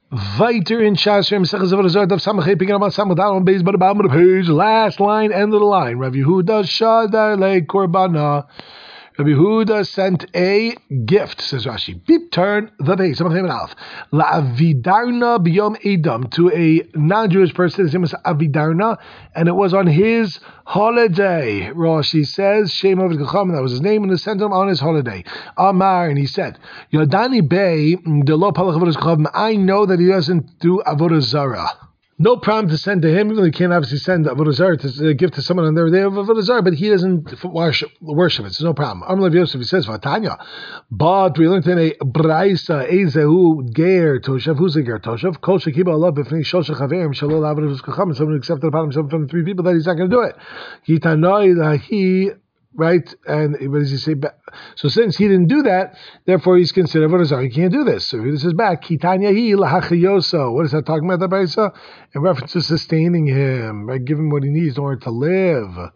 Weiter in Shashem Sechas Avodah Zarah Daf Samachay picking up on Samachdal on base, but about the page, last line, end of the line. Rav Yehuda Shadar Le Korbana. Rabbi Yehuda sent a gift, says Rashi. Beep, turn the page. La'avidarna b'yom Edom, to a non-Jewish person. His name was Avidarna, and it was on his holiday. Rashi says, Shem Ovid Chacham, that was his name, and he sent him on his holiday. Amar, and he said, Yodani Bey, de lo palach avodas chacham, I know that he doesn't do avodah zarah. No problem to send to him, even though he can't obviously send avodah zarah to give to someone on their day of avodah zarah, but he doesn't worship it, so no problem. Amar Yosef, he says, Vatanya, but we learned in a braisa, Ezehu ger toshav, who's a ger toshav? Kol shekiba Allah b'fnei shosha chaverim shalol avodah chacham, someone who accepted upon himself from the three people that he's not going to do it. Hitanoi lahi. Right, and what does he say? So since he didn't do that, therefore he's considered avodah zarah. He can't do this. So this is back. Kitanya hi lahachayoso. What is that talking about? The brisa in reference to sustaining him, right? Give him what he needs in order to live.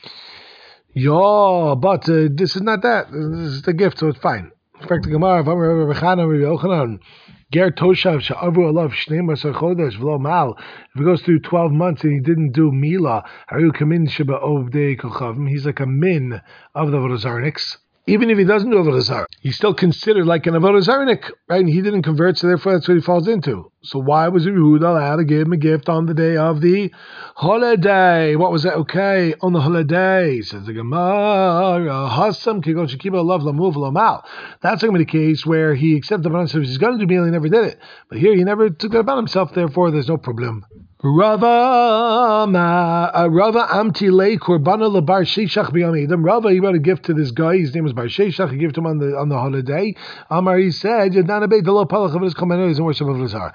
But this is not that. This is the gift, so it's fine. In fact, the Gemara of Amar Rabbi Chana Rabbi Yochanan. Ger toshav she'avu alav shnei masar chodesh v'lo mal. If he goes through 12 months and he didn't do Mila, haru kamin sheba ovdei kochavim. He's like a min of the avodah zarniks. Even if he doesn't do avodah zarah, he's still considered like an avodah zarnik, right? And he didn't convert, so therefore that's what he falls into. So why was Yehuda allowed to give him a gift on the day of the holiday? What was that? Okay, on the holiday, says the Gemara, Hassam kigon shekiba love lamuv lamal. That's going to be the case where he accepted upon himself he's going to do meal, he never did it. But here he never took it upon himself, therefore there's no problem. Rava amti le korbana lebar sheishach b'yom Edom. Rava, he brought a gift to this guy. His name was Bar Sheishach. He gave it to him on the holiday. Amar, he said, Yadana beit lo palach of his commentaries and worship of Lazar.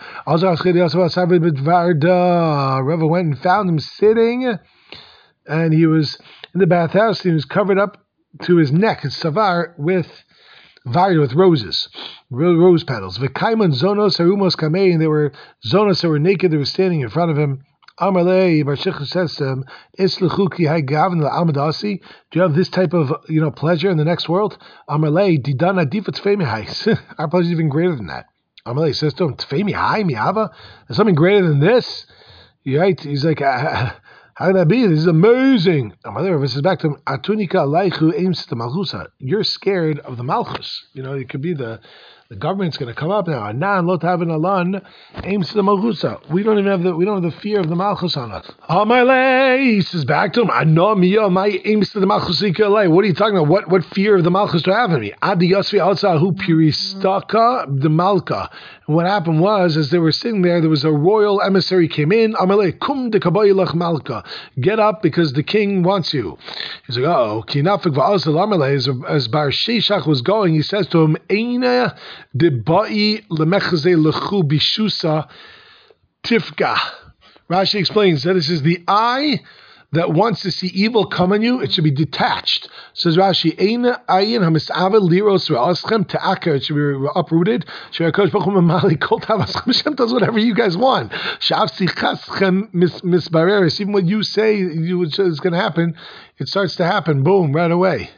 Rava went and found him sitting, and he was in the bathhouse. He was covered up to his neck, his savar, with roses, rose petals. V'kaiman zonos harumos kamei, and they were zonos that were naked. They were standing in front of him. Amalei Bar Sheishach says to him, "Isluchu ki hay gavin la'amadasi." Do you have this type of pleasure in the next world? Amalei didana difat tfei hais. Our pleasure is even greater than that. Amalei says to him, "Tfei mihai miava." There's something greater than this. Right? He's like, how can that be? This is amazing. Amalei says back to him, "Atunika alaychu aims to malchusa." You're scared of the malchus. It could be the government's going to come up now. Anan lot havin alan aims to the malchusa. We don't have the fear of the malchus on us. Amalei says back to him, "Anomiya my aims to the malchus. What are you talking about? What fear of the malchus do I have in me? Adi yasvi alzahu piristaka the malka." And what happened was, as they were sitting there was a royal emissary came in. Amalei kum de kabayilach malka. Get up because the king wants you. He's like, oh, kinafik va'azal Amalei. As Bar Sheishach was going, he says to him, Eina de ba'i lemechazei lechu bishusa tifka. Rashi explains that this is the eye that wants to see evil come on you. It should be detached. Says Rashi, Eina ayin hamisave liros ra'aschem te'aker. It should be uprooted. She'akosh b'chum amali kol tavaschem. Hashem does whatever you guys want. Sha'af sichaschem misbareres. Even what you say is going to happen, it starts to happen. Boom, right away.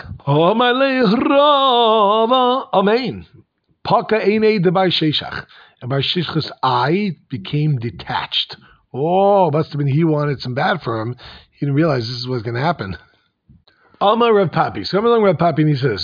Amen. Paka einei de Bar Sheishach. And Bar Sheishach's eye became detached. Oh, must have been he wanted some bad for him. He didn't realize this is what's going to happen. Alma Rav Papi. So come along Rav Papi and he says,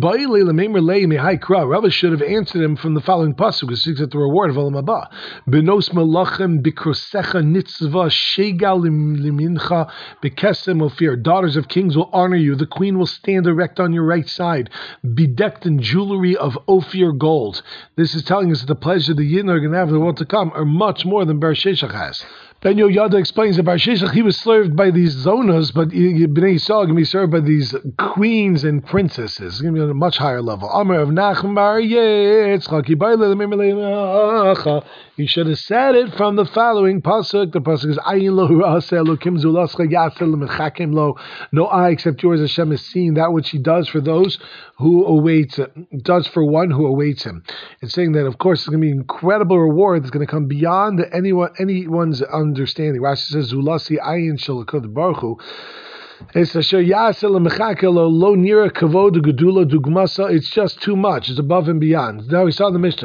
Rabbi should have answered him from the following pasuk, because he got the reward of Olam Haba. Benos malachem bikrosecha nitzva shegal limincha bekesem ofir. Daughters of kings will honor you. The queen will stand erect on your right side, bedecked in jewelry of Ophir gold. This is telling us that the pleasure the Yidden are going to have in the world to come are much more than Bar Sheishach has. Ben Yoyada explains that Bar Sheishach, he was served by these zonas, but Bnei Yisrael going to be served by these queens and princesses. It's going to be on a much higher level. Amar of Nachman Bar Yitzchak, you should have said it from the following pasuk. The pasuk is Ayin lo huraseh elokim zulascha yaseh lemechakim lo. No eye except yours, Hashem, has seen that which He does for those who await, does for one who awaits Him. It's saying that, of course, it's going to be an incredible reward that's going to come beyond anyone's understanding. Rashi says Zulasi Ayin Shalakot Baruch Hu. It's just too much. It's above and beyond. Now we saw in the Mishnah.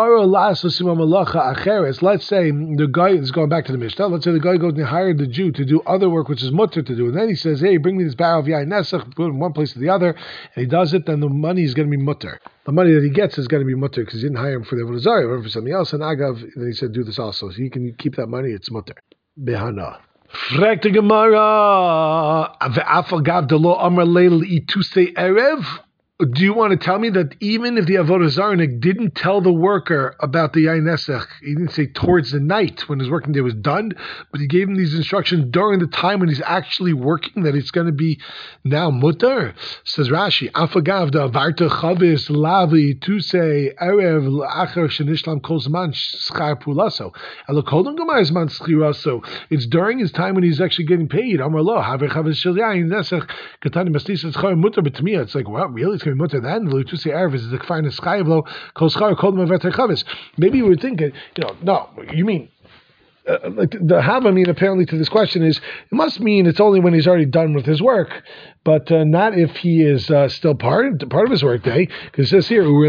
Let's say the guy is going back to the Mishnah. Let's say the guy goes and hired the Jew to do other work which is mutter to do. And then he says, hey, bring me this barrel of yain nesach, put it in one place to the other, and he does it, then the money is going to be mutter. The money that he gets is going to be mutter because he didn't hire him for the Avodah Zarah, or for something else. And Agav, then he said, do this also. So you can keep that money, it's mutter. Behana. Frag the Gemara. Ve'afagav de lo amar leil ituse erev. Do you want to tell me that even if the Avodah Zarah didn't tell the worker about the Yain Nesach, he didn't say towards the night when his working day was done, but he gave him these instructions during the time when he's actually working, that it's going to be now mutter? Says Rashi, Afagav da varta chavis lavi tuse erev achar shenishlam kol zman schar pulaso. Elakodon gamar zman schiraso. It's during his time when he's actually getting paid. Amar lo haver chavis shel Yain Nesach katani mastis schar mutter, but to me it's like, what, really? It's going to be mutter then? V'lutusi erev is the finest schayvlo kol schar kol maveter chavis. Maybe you were thinking, no, you mean like the Havamim apparently to this question is, it must mean it's only when he's already done with his work, but not if he is still part of his work day, because it says here, we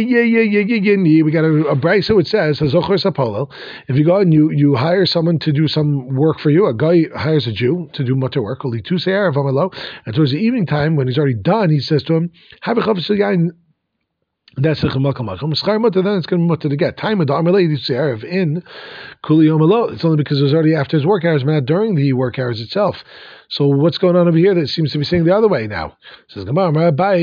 got a brayso which says, if you go and you hire someone to do some work for you, a guy hires a Jew to do mutter work, and towards the evening time when he's already done, he says to him, that's a schar mutter. Then it's going to be mutter to get time of the amalei in kuli yom. It's only because it was already after his work hours, but not during the work hours itself. So what's going on over here that seems to be saying the other way now? It says Gemara,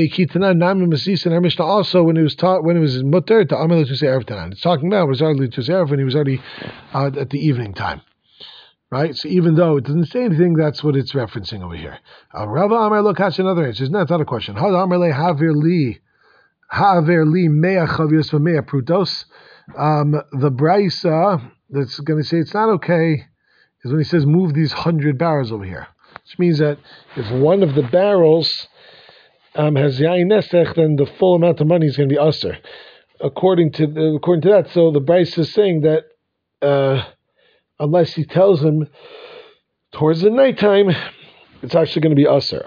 and our Mishnah also when it was mutter to amalei to say erev tanan. It's talking about was already to say erev when he was already at the evening time. Right? So even though it doesn't say anything, that's what it's referencing over here. Rava Amar lo kash another answer. It's not a question. Had Amar le havir li. Ha'aver li mea chavios v'mea prutos. The brayso that's going to say it's not okay is when he says move these 100 barrels over here, which means that if one of the barrels has yain nesach, then the full amount of money is going to be usher. According to that, so the brayso is saying that unless he tells him towards the nighttime, it's actually going to be aser.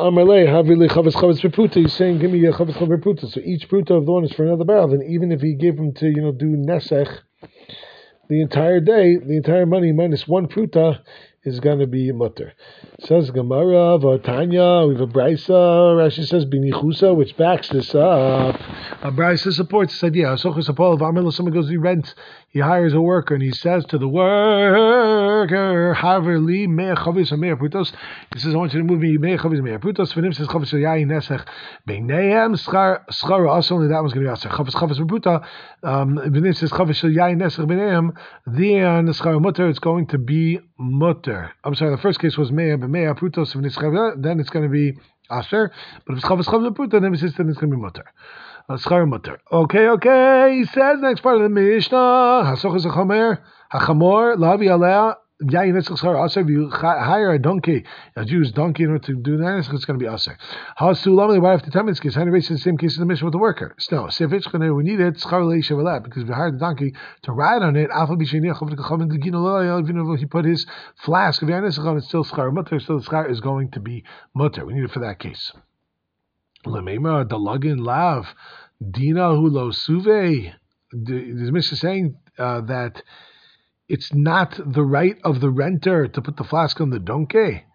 He's saying, give me a chavis chavis pruta. So each pruta of the one is for another barrel. Then even if he gave him to do nesech the entire day, the entire money minus one pruta is going to be mutter. Says Gemara, Vatanya, we have a brayso. Rashi says binichusa, which backs this up. A brayso supports this idea. Someone goes to rent, he hires a worker, and he says to the worker, Haver li mea chavis or mea prutos. He says, I want you to move me mea chavis mea prutos. V'nim says chavis yayin nesech beinehem schar also only that one's going to be aser. Chavis chavis pruta. V'nim says chavis yayin nesech beinehem. Then schar mutter, it's going to be mutter. I'm sorry, the first case was mea b'mea prutos. Then it's going to be aser. But if it's chavis chavis pruta, then it's going to be mutter. Schar mutter. Okay. He says next part of the Mishnah. Hasochas hachomer hachamor lavi alea yayin netzach schar aser. If you hire a donkey, a Jew's donkey, in order to do that, it's going to be aser. Hasulam. Why have to tell me this case? How do you the same case as the Mishnah with the worker? No, we need it schar leisha velat because if you hired the donkey to ride on it, even if he put his flask of yayin netzach on, it's still schar mutter. So the schar is going to be mutter. We need it for that case. Lemema dalagin lav dina hulo suve. Is Mishnah saying that it's not the right of the renter to put the flask on the donkey?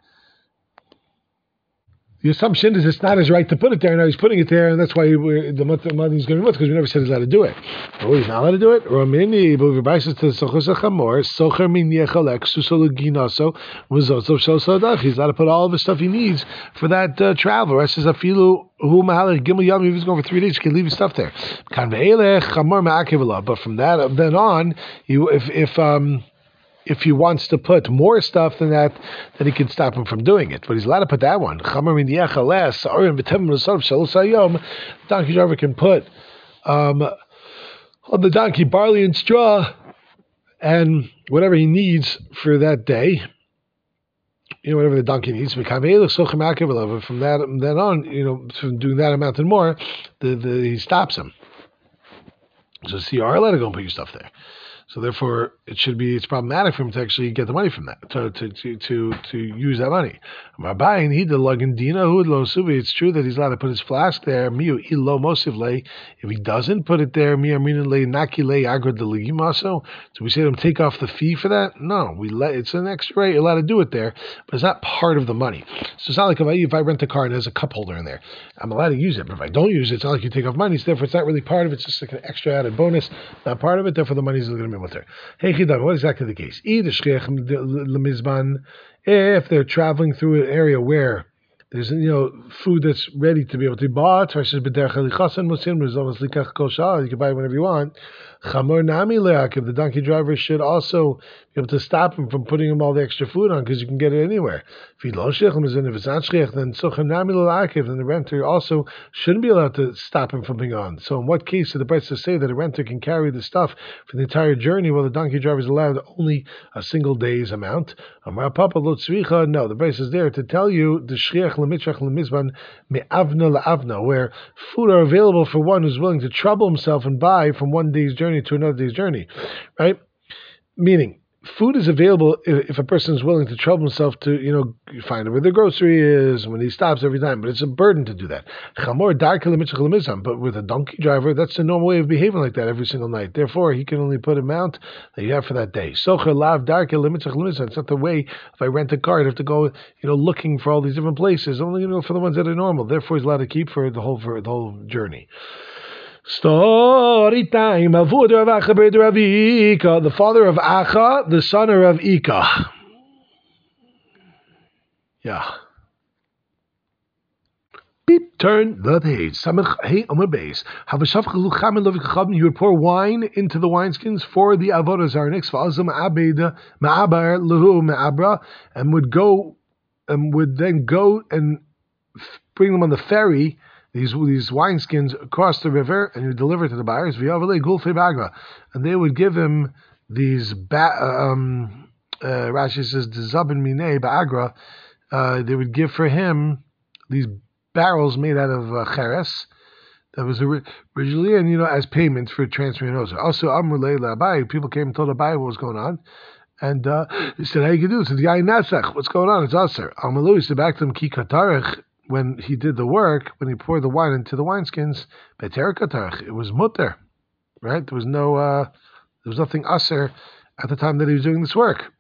The assumption is it's not his right to put it there. Now he's putting it there, and that's why the money is going to be much because we never said he's allowed to do it. Oh, he's not allowed to do it. Romini, but we buy to socher chamor socher min yechalek susoluginaso v'zotov shosodach. He's allowed to put all of the stuff he needs for that travel. Rest is afilu hu mahalech gimel yom. If he's going for 3 days, he can leave his stuff there. Kan ve'elech chamor ma'akev. But from that then on, if he wants to put more stuff than that, then he can stop him from doing it. But he's allowed to put that one. Donkey driver can put on the donkey barley and straw and whatever he needs for that day. Whatever the donkey needs. From that then on, from doing that amount and more, he stops him. So you are allowed to go and put your stuff there. So therefore, it's problematic for him to actually get the money from that, to use that money. It's true that he's allowed to put his flask there. If he doesn't put it there, so we say to him, take off the fee for that? No, it's an extra rate. You're allowed to do it there, but it's not part of the money. So it's not like if I rent a car and there's a cup holder in there, I'm allowed to use it. But if I don't use it, it's not like you take off money. So therefore, it's not really part of it. It's just like an extra added bonus, not part of it. Therefore, the money is going to be with her. Hey, Chidam, what is exactly the case? If they're traveling through an area where there's food that's ready to be able to be bought, you can buy it whenever you want. Chamor nami le'akiv, the donkey driver should also be able to stop him from putting him all the extra food on because you can get it anywhere. If it's not shliach, then socha nami le'akiv, then the renter also shouldn't be allowed to stop him from being on. So in what case did the Brisa say that a renter can carry the stuff for the entire journey while the donkey driver is allowed only a single day's amount? Amar Papa lo tzricha, no, the Brisa is there to tell you the shliach lemitzrach lemizban me'avna la'avna, where food are available for one who's willing to trouble himself and buy from one day's journey to another day's journey, right? Meaning, food is available if a person is willing to trouble himself to, find where the grocery is when he stops every time. But it's a burden to do that. But with a donkey driver, that's the normal way of behaving like that every single night. Therefore, he can only put an amount that you have for that day. It's not the way if I rent a car, I have to go, looking for all these different places. Only for the ones that are normal. Therefore, he's allowed to keep for the whole journey. Story time. The father of Acha, the son of Ika. Yeah. Beep, turn the page. Hey, on my base. You would pour wine into the wineskins for the avodah zarnix, and would then go and bring them on the ferry. These wineskins across the river, and you deliver it to the buyers. And they would give him these. Rashi says dezabin minei ba'agra. They would give for him these barrels made out of cheres. That was originally, and as payment for transferring those. Also, Amrulei Abai, people came and told Abai what was going on. And he said, how you can do it? So the guy Nasach, what's going on? It's Aser. Amalu said back to him, Ki Katarich. When he did the work, when he poured the wine into the wineskins, it was mutter, right? There was nothing aser at the time that he was doing this work.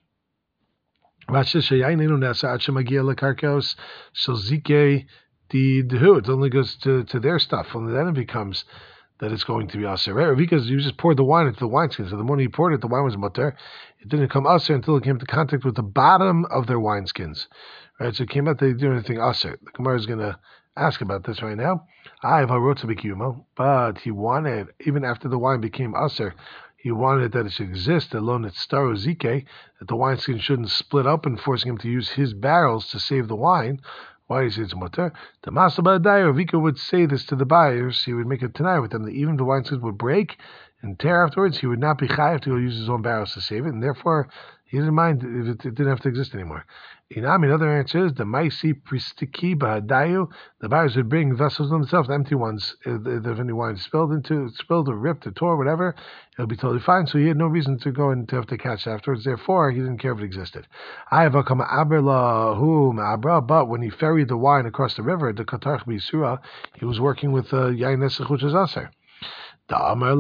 It only goes to their stuff. Only then it becomes that it's going to be aser, right? Because you just poured the wine into the wineskins. So the moment he poured it, the wine was mutter. It didn't come aser until it came into contact with the bottom of their wineskins. Right, so it came out they didn't do anything aser. The Gemara is going to ask about this right now. But he wanted, even after the wine became aser, he wanted that it should exist, alone at staro zike, that the wineskin shouldn't split up and forcing him to use his barrels to save the wine. Why do you say it's mutter? The master Vika would say this to the buyers. He would make a tanai with them that even if the wineskins would break and tear afterwards, he would not be chayav to go use his own barrels to save it, and therefore he didn't mind if it didn't have to exist anymore. Another answer is the maisi pristiki bahadayu. The buyers would bring vessels themselves, empty ones. If any wine spilled or ripped or tore, whatever, it'll be totally fine. So he had no reason to go and to have to catch it afterwards. Therefore, he didn't care if it existed. But when he ferried the wine across the river, the katarch b'isura, he was working with yain nesach, which is aser. You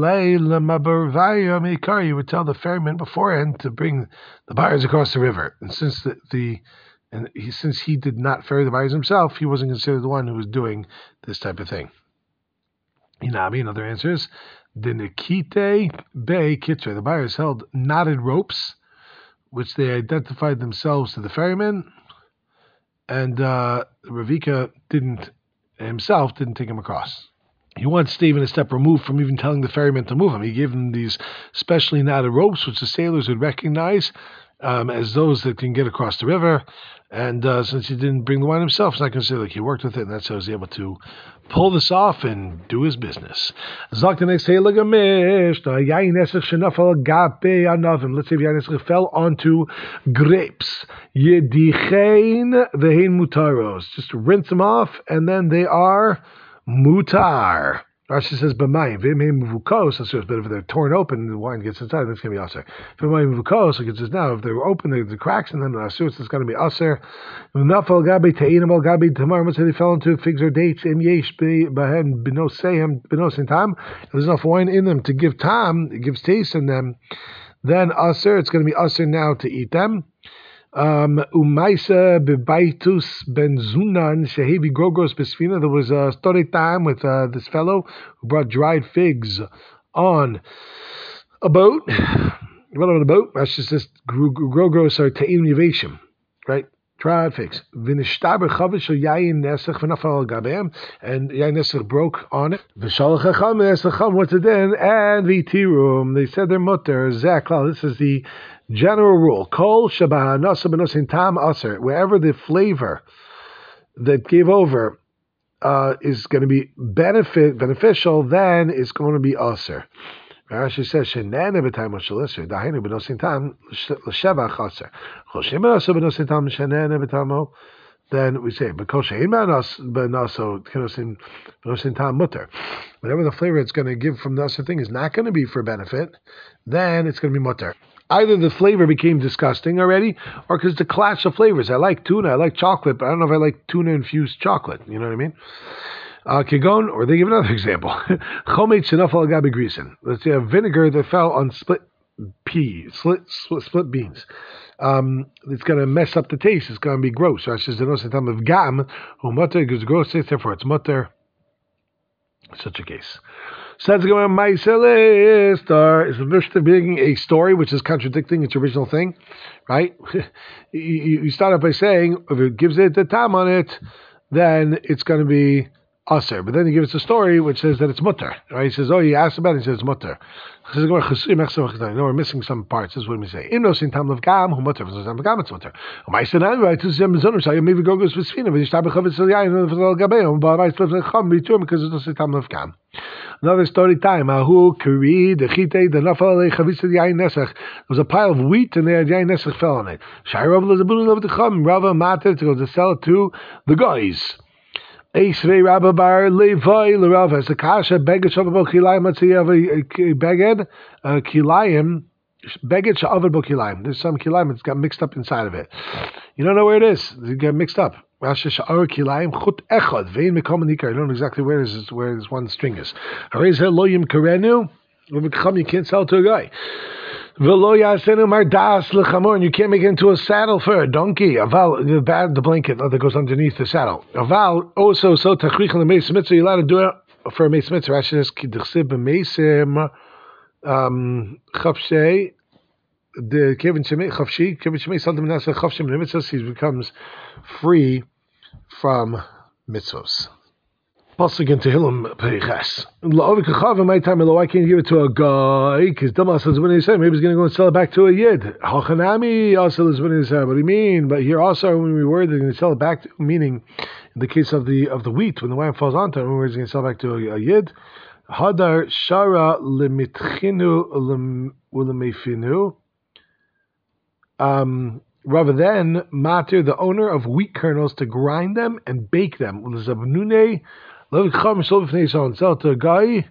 would tell the ferryman beforehand to bring the buyers across the river, and since since he did not ferry the buyers himself, he wasn't considered the one who was doing this type of thing. Another answer is the Nikite Bay Kitre. The buyers held knotted ropes, which they identified themselves to the ferryman, and Ravika didn't take him across. He wanted to stay even a step removed from even telling the ferryman to move him. He gave them these specially knotted ropes, which the sailors would recognize as those that can get across the river. And since he didn't bring the wine himself, it's not considered like he worked with it, and that's how he was able to pull this off and do his business. Zok the next day, let's say Yain fell onto grapes. Yedichein vehein mutaros. Just rinse them off, and then they are mutar. Rashi says, "B'mayim v'imay muvukos." But if they're torn open, the wine gets inside. That's going to be aser. V'imay muvukos. Like it says now, if they're open, the cracks in them, aser. It's going to be aser. V'nafal gabi te'inim al gabi tamar. Let's say they fell into figs or dates. Im yesh b'hen b'noseim tam. There's enough wine in them to give tam. It gives taste in them. Then aser. It's going to be aser now to eat them. Umaisa bebaitus ben Zunan shehevi grogros besfina. There was a story time with this fellow who brought dried figs on a boat. What on a boat? Rashi says grogros are te'im yivashim, right? Dried figs. V'nishtaber chavish yayin nesach v'nafal gabeim, and yayin nesach broke on it. V'shalach hacham nesacham. What's it then? And v'tirum. They said they're mutter. Zaklal. This is the general rule: kol shabah nasa b'nosin tam aser. Wherever the flavor that gave over is going to be beneficial, then it's going to be aser. Rashi says shenana b'tayim shalisser dahinu b'nosin tam l'shevach aser. Kol shemanasa b'nosin tam shenana b'tamo. Then we say because shein b'naso b'nosin tam mutter. Whatever the flavor it's going to give from the aser thing is not going to be for benefit, then it's going to be mutter. Either the flavor became disgusting already, or because the clash of flavors. I like tuna, I like chocolate, but I don't know if I like tuna-infused chocolate. You know what I mean? Kigon, or they give another example. Chomet shenafal gabi grisen. Let's say a vinegar that fell on split beans. It's going to mess up the taste. It's going to be gross. Rashi says, "The time of gam, who mutter is gross. Therefore, it's mutter." Such a case. So that's going to Maiselistar is the Mishnah being a story which is contradicting its original thing, right? you start off by saying if it gives it the tam on it, then it's going to be aser. But then he gives us a story which says that it's mutter. Right? He says, "Oh, he asked about it." He says it's mutter. No, we're missing some parts. This is what we say. Im nosin tam of gam hu mutter. Tam of gam it's mutter. Maisenan right to zem zonur. So maybe go goes with svina. But you start bechavit yayin v'zal gabeim. But I still chum bitum because it's nosin tam of gam. Another story time. Ahu kari the chite the nafal lechavit yayin nesach. There was a pile of wheat and the yayin nesach fell on it. Shai Rav lezabun of the chum. Rava matter to go to sell it to the guys. Eisvei Rabba Bar Levi L'Rav has a kasha beged shavabo kilayim. Let's say you have a beged kilayim beged shavabo kilayim. There's some kilayim that's got mixed up inside of it. You don't know where it is. It got mixed up. Rashi sha'ar kilayim chut echad vein mekom nikar. You don't know exactly where this one string is. Harezeh lo yim karenu. You can't sell to a guy. And you can't make it into a saddle for a donkey. Aval, the blanket that goes underneath the saddle. Aval, also, so tachrich on the meis mitzvah, you're allowed to do it for a meis mitzvah. Rashi says, ki d'chsib b'meisim chafshei, the kevin shemei chafshi, kevin shemei saldim nasa chafshim in mitzvahs, he becomes free from mitzvahs. Pasuk in Tehillim Peiches. Why can't you give it to a guy? Because Damas says when he said maybe he's going to go and sell it back to a yid. Hachanami also is when he said. What do you mean? But here also when we were they're going to sell it back to, meaning in the case of the wheat when the wine falls onto it, we're going to sell it back to a yid. Hadar shara lemitchinu ulemefinu. Rather than matir the owner of wheat kernels to grind them and bake them. Sell to a guy,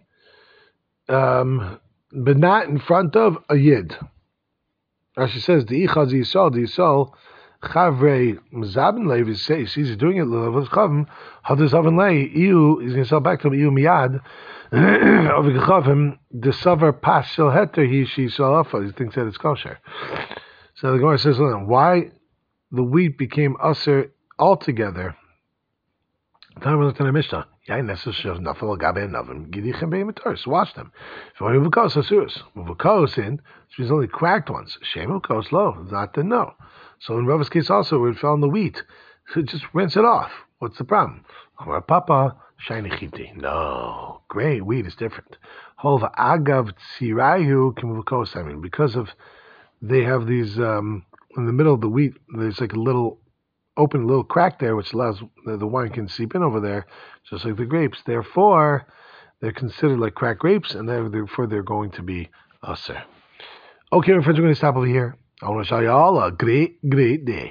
but not in front of a yid. Rashi says the ichaz yisol chavre mzabin leiv is say he's doing it levels chavim hadus avin lei iu he's going to sell back to him iu miyad of chavim the savar pas shel heter she sell off. He thinks that it's kosher. So the Gemara says, why the wheat became aser altogether? Wash them. If you want to muvukos, asuros. Muvukos in, which means only cracked ones. Shem muvukos low, not the no. So in Rava's case also, where it fell in the wheat, so just rinse it off. What's the problem? Papa, shiny chiti. No, gray wheat is different. Hova agav tzirayu kimuvukos. I mean, because of they have these in the middle of the wheat. There's like a little crack there, which allows the wine can seep in over there, just like the grapes. Therefore, they're considered like cracked grapes, and therefore they're going to be aser. Okay, my friends, we're going to stop over here. I want to show you all a great day.